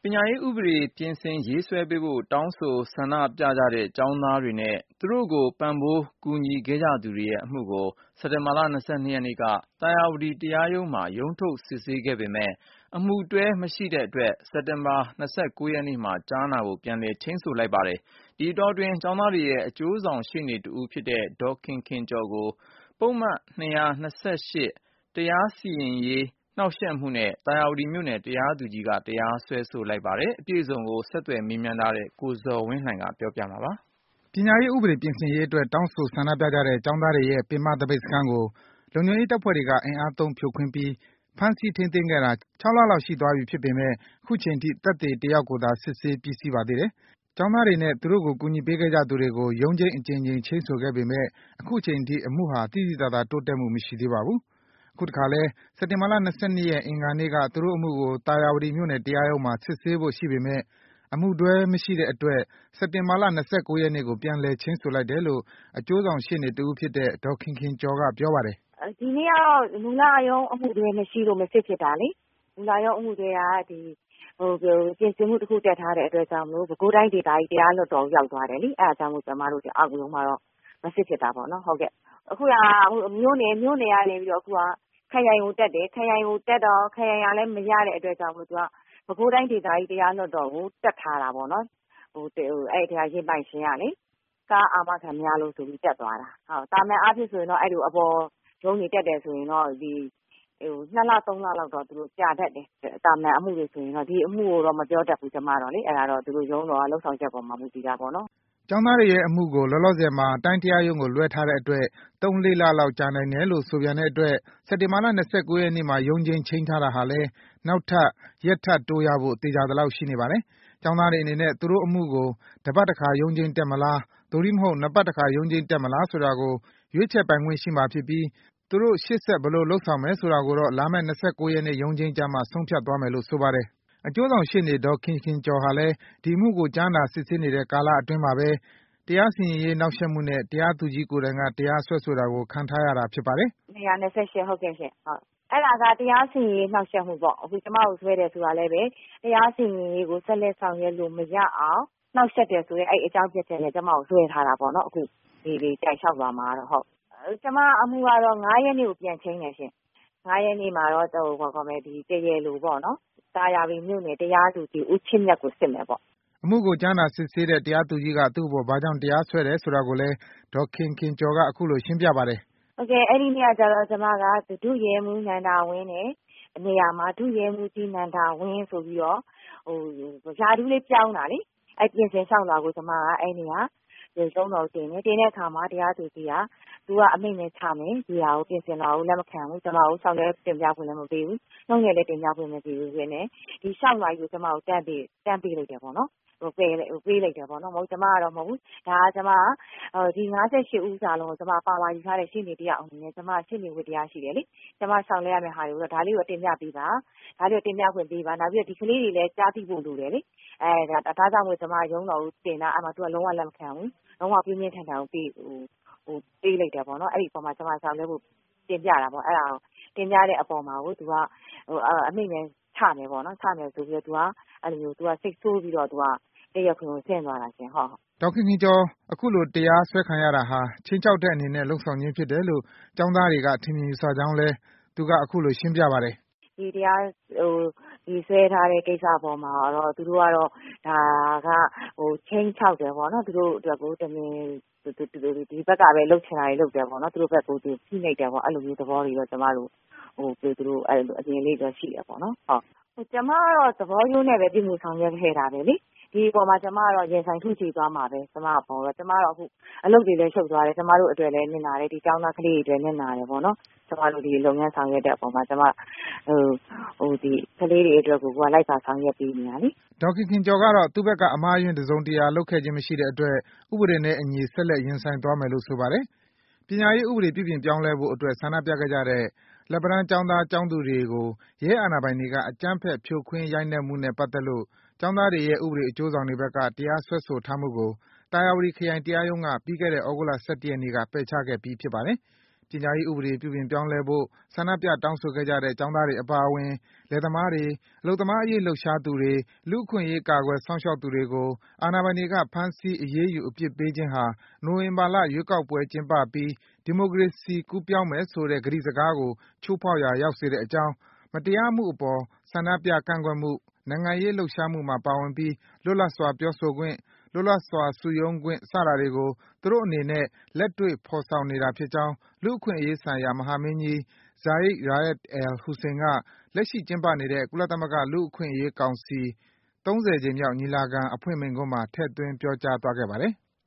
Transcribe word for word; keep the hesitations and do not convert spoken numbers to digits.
ပညာရေးဥပဒေပြင်ဆင်ရေးဆွဲပေးဖို့တောင်းဆိုဆန္ဒပြကြတဲ့ကျောင်းသားတွေနဲ့သူတို့ကိုပံ့ပိုးကူညီခဲ့ကြသူတွေရဲ့အမှုကိုစက်တင်ဘာလ၂၂ရက်နေ့ကသာယာဝတီတရားရုံးမှာရုံးထုတ်စစ်ဆေးခဲ့ပေမယ့်အမှုတွဲမရှိတဲ့အတွက်စက်တင်ဘာ၂၉ရက်နေ့မှာကြားနာဖို့ပြန်လည်ချိန်းဆိုလိုက်ပါတယ်။ဒီအတောအတွင်းကျောင်းသားတွေရဲ့အကျိုးဆောင်ရှေ့နေတဦးဖြစ်တဲ့ဒေါ်ခင်ခင်ကျော်ကိုပုဒ်မ၂၂၈တရားစီရင်ရေးနှောင့်ယှက်မှုနဲ့သာယာဝတီမြို့နယ်တရားသူကြီးကတရားစွဲဆိုလိုက်ပါတယ်။အပြည့်အစုံကိုဆက်သွယ်မေးမြန်းထားတဲ့ကိုဇော်ဝင်းလှိုင်ကပြောပြမှာပါ။ပညာရေးဥပဒေပြင်ဆင်ရေးအတွက်တောင်းဆိုဆန္ဒပြကြတဲ့ကျောင်းသားတွေရဲ့ပင်မသပိတ်စခန်းကိုလုံခြုံရေးတပ်ဖွဲ့တွေကအင်အားသုံးဖြိုခွင်းပြီးဖမ်းဆီးထိန်းသိမ်းခဲ့တာ၆လလောက်ရှိသွားပြီဖြစ်ပေမယ့်အခုချိန်ထိသက်သေတယောက်ကိုသာစစ်ဆေးပြီးစီးပါသေးတယ်။ကျောင်းသားတွေနဲ့သူတို့ကိုကူညီပေးခဲ့ကြသူတွေကိုရုံးချိန်းအကြိမ်ကြိမ်ချိန်းဆိုခဲ့ပေမယ့်အခုချိန်ထိအမှုဟာသိသိသာသာတိုးတက်မှုမရှိသေးပါဘူး။အခုတခါလဲစက်တင်ဘာလ၂၂ရက်အင်္ဂါနေ့ကသူတို့အမှုကိုသာယာဝတီမြို့နယ်တရားရုံးမှာစစ်ဆေးဖို့ရှိပေမယ့်အမှုတွဲမရှိတဲ့အတွက်စက်တင်ဘာလ၂၉ရက်နေ့ကိုပြန်လည်ချိန်းဆိုလိုက်တယ်လို့အကျိုးဆောင်ရှေ့နေတဦးဖြစ်တဲ့ဒေါ်ခင်ခင်ကျော်ကပြောပါတယ်။ဒီနေ့ကတော့မူလရုံးအမှုတွဲမရှိလို့မစစ်ဖြစ်တာလေ။မူလရုံးအမှုတွဲကဒီဟိုပြင်ဆင်မှုတစ်ခုတက်ထားတဲ့အတွက်ကြောင့်မလို့ပဲခူးတိုင်းဒေသကြီးတရားလွှတ်တော်ရောက်သွားတယ်လေ။အဲအကြောင်းကိုကျွန်မတို့အောက်ရုံးမှာတော့မစစ်ဖြစ်တာပေါ့နော်။ဟုတ်ကဲ့။အခုကမြို့နယ်မြို့နယ်ကနေပြီးတော့အခုကခရိုင်ကိုတက်တယ်ခရိုင်ကိုတက်တော့ခရိုင်ကလည်းမရတဲ့အတွက်ကြောင့်မို့သူကပဲခူးတိုင်းဒေသကြီးတရားလွှတ်တော်ကိုတက်ထားတာပေါ့နော်ဟိုအဲ့ဒီကရင်ပိုင်ရှင်ကလေကားအာမခံများလို့ဆိုပြီးတက်သွားတာဟုတ်တာမန်အားဖြင့်ဆိုရင်တော့အဲ့ဒီအပေါ်ရုံးနေတက်တယ်ဆိုရင်တော့ဒီဟိုနှစ်လသုံးလလောက်တော့သူတို့ကြာတတ်တယ်တာမန်အမှုတွေဆိုရင်တော့ဒီအမှုကိုတော့မပြောတတ်ဘူးကျွန်မတော့လေအဲ့ဒါတော့သူတို့ရုံးတော်ကလှုပ်ဆောင်ချက်ပေါ်မှာမူတည်တာပေါ့နော်ကျောင်းသားတွေရဲ့အမှုကိုလောလောဆယ်မှာတိုင်းတရားရုံးကိုလွှဲထားတဲ့အတွက်သုံးလေးလလောက်ကြာနိုင်တယ်လို့ဆိုပြန်တဲ့အတွက်စက်တင်ဘာလ၂၉ရက်နေ့မှာရုံးချင်းချိန်ထားတာဟာလည်းနောက်ထပ်ရက်ထပ်တိုးရဖို့တေချာသလောက်ရှိနေပါတယ်။ကျောင်းသားတွေအနေနဲ့သူတို့အမှုကိုတပတ်တစ်ခါရုံးချင်းတက်မလားသို့မဟုတ်နှစ်ပတ်တစ်ခါရုံးချင်းတက်မလားဆိုတာကိုရွေးချယ်ပိုင်ခွင့်ရှိမှာဖြစ်ပြီးသူတို့ရှေ့ဆက်ဘယ်လိုလုပ်ဆောင်မယ်ဆိုတာကိုတော့လာမယ့်၂၉ရက်နေ့ရုံးချင်းကြမှာဆုံးဖြတ်သွားမယ်လို့ဆိုပါတယ်။အကျိုးဆောင်ရှေ့နေဒေါ်ခင်ခင်ကျော်ဟာလည်းဒီမှုကိုကြားနာစစ်ဆေးနေတဲ့ကာလအတွင်းမှာပဲတရားစီရင်ရေးနှောင့်ယှက်မှုနဲ့တရားသူကြီးကိုယ်တိုင်ကတရားစွဲဆိုတာကိုခံထားရတာဖြစ်ပါတယ်။၂၂၈ဟုတ်ကဲ့ရှင်ဟုတ်အဲ့ဒါကတရားစီရင်ရေးနှောင့်ယှက်မှုပေါ့အခုကျမတို့ဆွဲတယ်ဆိုတာလည်းပဲတရားစီရင်ရေးကိုဆက်လက်ဆောင်ရွက်လို့မရအောင်နှောင့်ယှက်တယ်ဆိုရင်အဲ့အကြောင်းပြချက်နဲ့ကျမတို့ဆွဲထားတာပေါ့နော်အခုဒီဒီတိုင်လျှောက်သွားမှာတော့ဟုတ်ကျမအမှုကတော့၅ရက်နေ့ကိုပြန်ချင်းတယ်ရှင်၅ရက်နေ့မှာတော့ဟိုဘာခေါ်မလဲဒီတရေလိုပေါ့နော်တာယာပင်မြို့နယ်တရားသူကြီးဦးချင်းမြတ်ကိုစစ်မယ်ပေါ့အမှုကိုကြားနာစစ်ဆေးတဲ့တရားသူကြီးကသူ့ဘောဘာကြောင့်တရားစွဲတယ်ဆိုတာကိုလည်းဒေါ်ခင်ခင်ကျော်ကအခုလိုရှင်းပြပါတယ်။ဟုတ်ကဲ့အဲ့ဒီနေ့ကကျတော့ကျွန်မကဒုရဲမှုနန္ဒာဝင်းနဲ့နေရာမှာဒုရဲမှုကြီးနန္ဒာဝင်းဆိုပြီးတော့ဟိုယာဒူးလေးပြောင်းတာလေအဲ့ပြင်ဆင်ဆောင်လာကိုကျွန်မကအဲ့နေရာဒီသုံးတော်တင်နေတင်တဲ့အခါမှာတရားသူကြီးကသူကအမိန့်နဲ့ချမယ်ဒီဟာကိုပြင်ဆင်လာကိုလက်မခံဘူးကျွန်မကိုဆောင်လဲတင်ပြခွင့်လည်းမပေးဘူးနှုတ်ရလည်းတင်ပြခွင့်မပေးဘူးဆိုနေဒီရှောက်လာကိုကျွန်မကိုတန်းပေးတန်းပေးလိုက်တယ်ပေါ့နော်ဟိုပေးဟိုပေးလိုက်တယ်ပေါ့နော်မဟုတ်ကျမကတော့မဟုတ်ဘူးဒါကကျမဒီ၅၈ဦးစာလုံးကိုကျမပါလာယူထားတဲ့ရှင်းနေတရားအောင်နေကျမရှင်းနေဝတ္တရားရှိတယ်လေကျမဆောင်လဲရမယ့်ဟာတွေကိုတော့ဒါလေးကိုတင်ပြပေးပါဒါလေးကိုတင်ပြခွင့်ပေးပါနောက်ပြီးတော့ဒီကလေးတွေလည်းကြားသိဖို့လိုတယ်လေအဲဒါဒါကြောင့်မို့ကျမရုံးတော်ကိုတင်တာအဲ့မှာသူကလုံးဝလက်မခံဘူးလုံးဝပြင်းပြင်းထန်ထန်ကိုပေးဟိုဟိုပေးလိုက်တယ်ပေါ့နော်အဲ့ဒီပုံမှာကျမဆောင်လဲဖို့တင်ပြတာပေါ့အဲ့ဒါတင်ပြတဲ့အပေါ်မှာကိုသူကဟိုအမိန့်နဲ့ချမယ်ပေါ့နော်ချမယ်ဆိုပြီးတော့သူကအဲ့လိုမျိုးသူကစိတ်ဆိုးပြီးတော့သူကတရားခွင်ကိုဆင်းသွားတာရှင်ဟုတ်ဒေါက်ခင်ခင်ကျော်အခုလိုတရားစွဲခံရတာဟာချင်းချောက်တဲ့အနေနဲ့လှုပ်ဆောင်ခြင်းဖြစ်တယ်လို့ကျောင်းသားတွေကထင်မြင်ယူဆကြောင်းလဲသူကအခုလိုရှင်းပြပါတယ်ဒီတရားဟိုဒီဆွဲထားတဲ့ကိစ္စပေါ်မှာတော့သူတို့ကတော့ဒါကဟိုချင်းချောက်တယ်ပေါ့နော်သူတို့အတွက်ကိုတမင်ဒီဘက်ကပဲလှုပ်ချင်တာတွေလှုပ်တယ်ပေါ့နော်သူတို့ဘက်ကိုသူဖိနေတယ်ပေါ့အဲ့လိုမျိုးသဘောတွေတော့ကျမတို့ဟိုသူတို့အဲ့လိုအရင်လေးတော့ရှိတယ်ပေါ့နော်ဟုတ်ကျမကတော့သဘောရိုးနဲ့ပဲပြည်မှုဆောင်ရွက်ခဲ့တာပဲလေဒီအပေါ်မှာကျမကတော့ရင်ဆိုင်ထုချီသွားမှာပဲကျမအပေါ်တော့ကျမတော့အခုအလုပ်တွေလည်းရှုပ်သွားတယ်ကျမတို့အတွက်လည်းနင်နာတယ်ဒီကျောင်းသားကလေးတွေအတွက်နင်နာတယ်ပေါ့နော်ကျမတို့ဒီလုပ်ငန်းဆောင်ရွက်တဲ့အပေါ်မှာကျမဟိုဟိုဒီကလေးတွေအတွက်ကိုကလိုက်ပါဆောင်ရွက်ပေးနေတာလေဒေါက်ခင်ခင်ကျော်ကတော့သူ့ဘက်ကအမှားယွင်းတစုံတရာလုပ်ခဲ့ခြင်းမရှိတဲ့အတွက်ဥပဒေနဲ့အညီဆက်လက်ရင်ဆိုင်သွားမယ်လို့ဆိုပါတယ်ပညာရေးဥပဒေပြုပြင်ပြောင်းလဲဖို့အတွက်ဆန္ဒပြခဲ့ကြတဲ့လက်ပံကျောင်းသားကျောင်းသူတွေကိုရဲအာဏာပိုင်တွေကအကြမ်းဖက်ဖြိုခွင်းရိုက်နှက်မှုနဲ့ပတ်သက်လို့ကျောင်းသားတွေရဲ့ဥပဒေအကျိုးဆောင်တွေဘက်ကတရားစွဲဆိုထားမှုကိုသာယာဝတီခရိုင်တရားရုံးကပြီးခဲ့တဲ့ဩဂုတ်လ၁၁ရက်နေ့ကပယ်ချခဲ့ပြီးဖြစ်ပါတယ်။ပညာရေးဥပဒေပြုပြင်ပြောင်းလဲဖို့ ဆန္ဒပြတောင်းဆိုခဲ့ကြတဲ့ ကျောင်းသားတွေအပါအဝင် လယ်သမားတွေ၊ အလုပ်သမားအရေးလှုပ်ရှားသူတွေ၊ လူ့အခွင့်အရေးကာကွယ်စောင့်ရှောက်သူတွေကို အာဏာပိုင်တွေက ဖမ်းဆီး အရေးယူ အပြစ်ပေးခြင်းဟာ နိုဝင်ဘာလ ရွေးကောက်ပွဲကျင်းပပြီး ဒီမိုကရေစီကူးပြောင်းမယ်ဆိုတဲ့ ကတိစကားကို ချိုးဖောက်ရာရောက်စေတဲ့အကြောင်း၊ မတရားမှုအပေါ် ဆန္ဒပြကန့်ကွက်မှု၊ နိုင်ငံရေးလှုပ်ရှားမှုမှာပါဝင်ပြီး လွတ်လပ်စွာပြောဆိုခွင့်၊ လွတ်လပ်စွာစုရုံးခွင့် စတာတွေကို သူတို့အနေနဲ့ လက်တွေ့ဖော်ဆောင်နေတာဖြစ်ကြောင်း လူ့အခွင့်အရေးဆိုင်ရာ မဟာမင်းကြီး Zeid Ra'ad al-Hussein က လက်ရှိကျင်းပနေတဲ့ ကုလသမဂ္ဂလူ့အခွင့်အရေးကောင်စီ ၃၀ ကြိမ်မြောက် ညီလာခံ အဖွင့်မိန့်ခွန်းမှာ ထည့်သွင်း ပြောကြားသွားခဲ့ပါတယ်။